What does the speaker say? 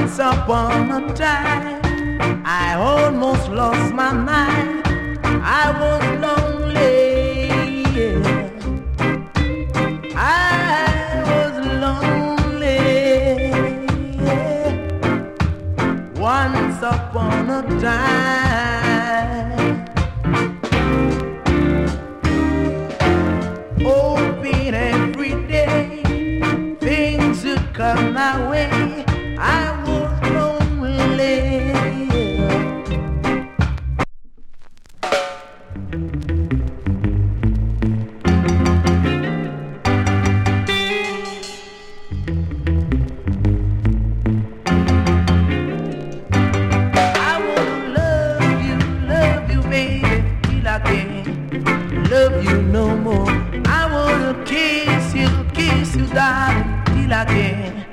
upon a time, I almost lost my mind. I was lonely, yeah. I was lonely, yeah. Once upon a time, hoping every day things would come my way. I was lonely. I wanna love you, baby, till I can't love you no more. I wanna kiss you, darling, till I can't